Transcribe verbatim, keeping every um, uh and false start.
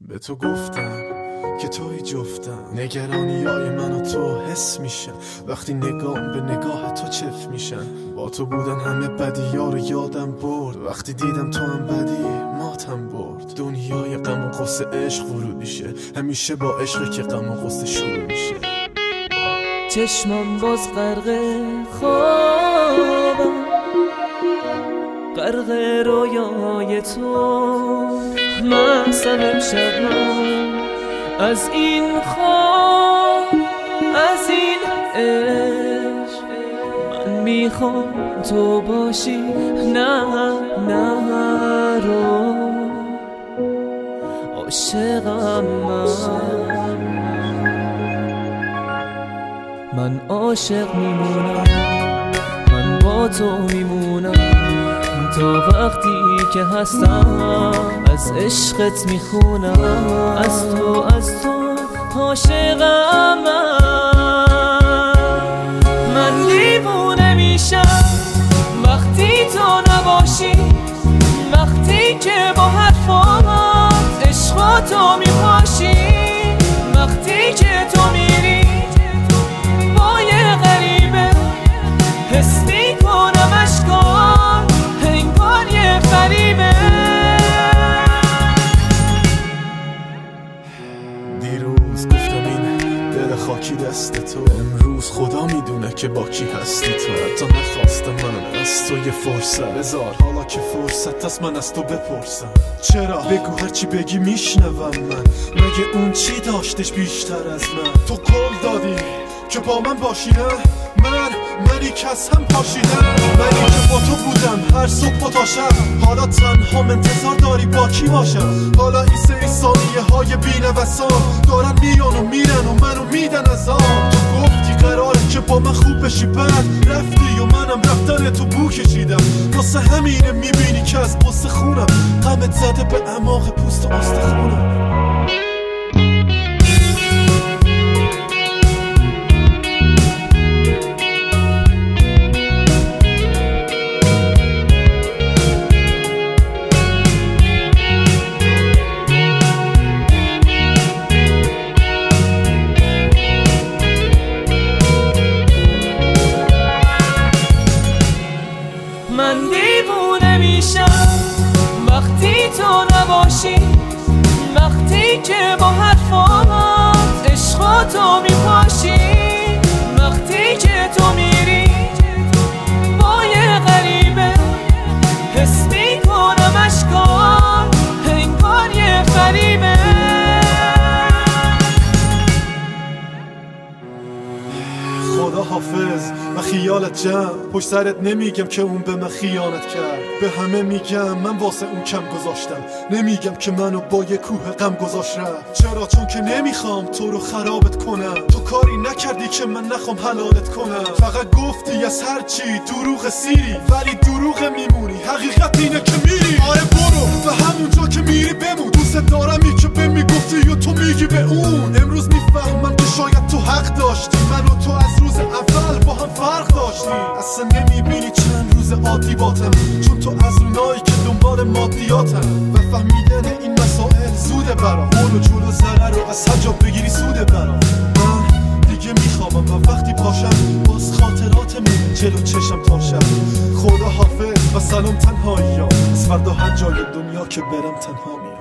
به تو گفتم که توی جفتم، نگرانی های من و تو حس میشن وقتی نگام به نگاه تو چف میشن. با تو بودن همه بدی ها رو یادم برد، وقتی دیدم تو هم بدی ماتم برد. دنیای غم و غصه عشق ورودیشه، همیشه با عشق که غم و غصه شروع میشه. چشمم باز غرق خوابم، غرق رویای تو. مستم امشب من از این خواب، از این عشق. من میخوام تو باشی، نه نه رو عاشقم من. من عاشق میمونم، من با تو میمونم تا وقتی که هستم. از عشقت میخونم، از تو از تو عاشقم من. من دیوونه میشم وقتی تو نباشی، وقتی که با حرفات عشق تو میپاشی، وقتی که تو میری با یه غریبه حس میکنم اشکار انگار یه فریبه. دیروز گفتم این دل خاکی دست تو، امروز خدا میدونه که با کی هستی تو. حتی نخواستم من از تو یه فرصت بذار، حالا که فرصت از من از تو بپرسم. چرا بگو هرچی بگی میشنوم من، مگه اون چی داشتش بیشتر از من؟ تو قول دادی که با من باشی، نه من منی که از هم پاشیدم، منی که با تو بودم هر صبح و تا شب. حالا تنها انتظار داری با کی باشم؟ حالا این سری ثانیه های بی‌نوسان دارن میان و میرن و منو میدن از آن. تو گفتی قراره که با من خوب بشی، بعد رفتی و منم رفتن تو بو کشیدم. واسه همینه میبینی که از قصه خونم غمت زده به اعماق پوست و استخونم. من دیوونه میشم وقتی تو نباشی، وقتی که با حرفات عشق تو میپاشی، وقتی که تو میری با یه غریبه حس میکنم اشکار انگار یه فریبه. خدا حافظ و خیالت جمع، پشت سرت نمیگم که اون به من خیانت کرد. به همه میگم من واسه اون کم گذاشتم، نمیگم که منو با یه کوه غم گذاشت رفت. چرا؟ چون که نمیخوام تو رو خرابت کنم. تو کاری نکردی که من نخوام حلالت کنم، فقط گفتی از هر چی دروغ سیری، ولی دروغ میمونی، حقیقت اینه که میری. آره برو و همونجا که میری بمون، دوست دارمی که به میگفتی و تو میگی به اون. امروز میفهمم که شاید تو حق داشتی، من و تو از روز اول با هم فرق داشتیم. اصلا نمیبینی چند روز عادی باتم، چون تو از اونایی که دنبال مادیاتم. و فهمیدن این مسائل زوده برام، اون و جلو ضرر رو از حجاب بگیری سوده برام. من دیگه میخوابم و وقتی پاشم باز خاطراتمون جلو چشم تا شب. خدا حافظ و سلام تنهایی ها، از فردا هر جای دنیا که برم تنها می